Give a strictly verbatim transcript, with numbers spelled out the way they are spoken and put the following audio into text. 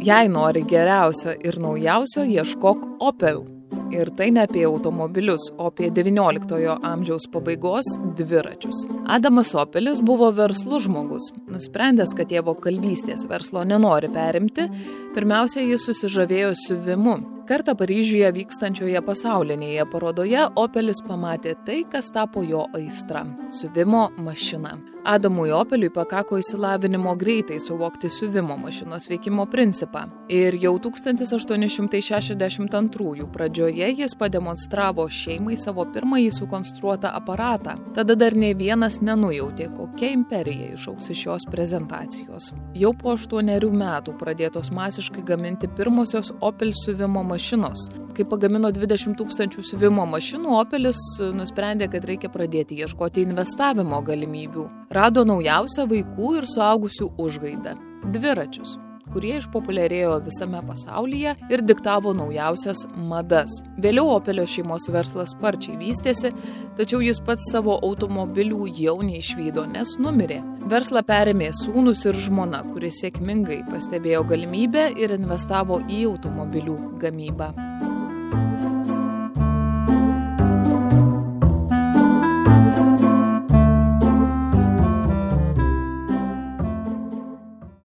Jei nori geriausio ir naujausio, ieškok Opel. Ir tai ne apie automobilius, o apie devynioliktojo amžiaus pabaigos dviračius. Adamas Opelis buvo verslus žmogus. Nusprendęs, kad tėvo kalvystės verslo nenori perimti, pirmiausia, jis susižavėjo siuvimu. Kartą Paryžiuje vykstančioje pasaulinėje parodoje Opelis pamatė tai, kas tapo jo aistra – siuvimo mašiną. Adamui Opeliui pakako išsilavinimo greitai suvokti siuvimo mašinos veikimo principą. Ir jau tūkstantis aštuoni šimtai šešiasdešimt antrųjų pradžioje jis pademonstravo šeimai savo pirmąjį sukonstruotą aparatą. Tada dar nei vienas nenujautė, kokia imperija išaugs iš šios prezentacijos. Jau po aštuonerių metų pradėtos masiškai gaminti pirmosios Opel siuvimo mašinos. Kai pagamino dvidešimt tūkstančių siuvimo mašinų, Opelis nusprendė, kad reikia pradėti ieškoti investavimo galimybių. Rado naujausią vaikų ir suaugusių užgaidą – dviračius, kurie išpopuliarėjo visame pasaulyje ir diktavo naujausias madas. Vėliau Opelio šeimos verslas sparčiai vystėsi, tačiau jis pats savo automobilių jau neišvydo, nes numirė. Verslą perėmė sūnus ir žmona, kuris sėkmingai pastebėjo galimybę ir investavo į automobilių gamybą.